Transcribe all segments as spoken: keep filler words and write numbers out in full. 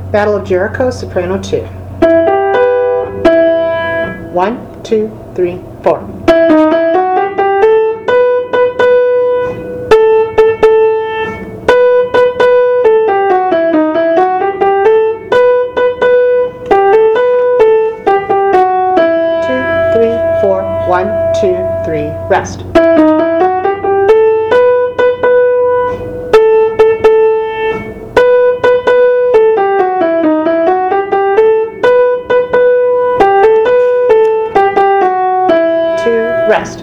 Battle of Jericho, soprano two. One, two, three, four. Two, three, four. One, two, three, rest. Rest.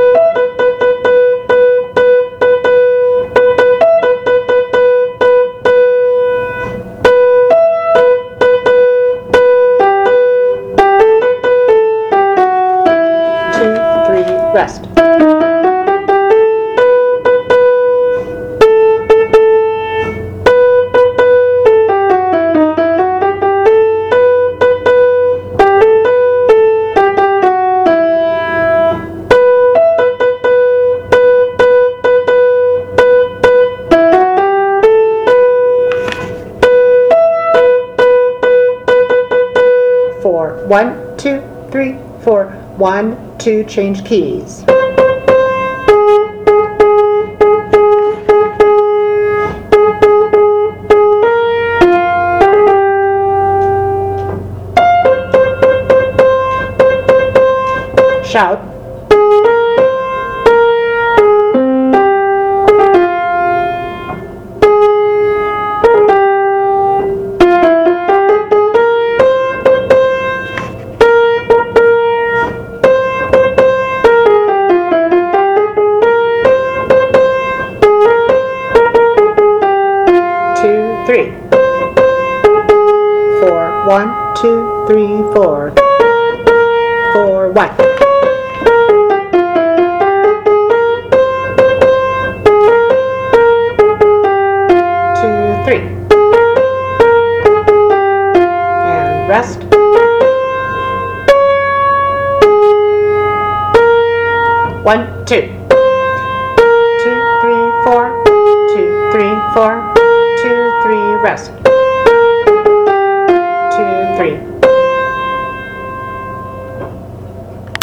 Two, three, rest. Four. One, two, three, four. One, two, change keys. Shout. Three, four, one, two, three, four, four, one. Two, three, and rest. One, two, two, three, four, two, three, four. Two, three, rest.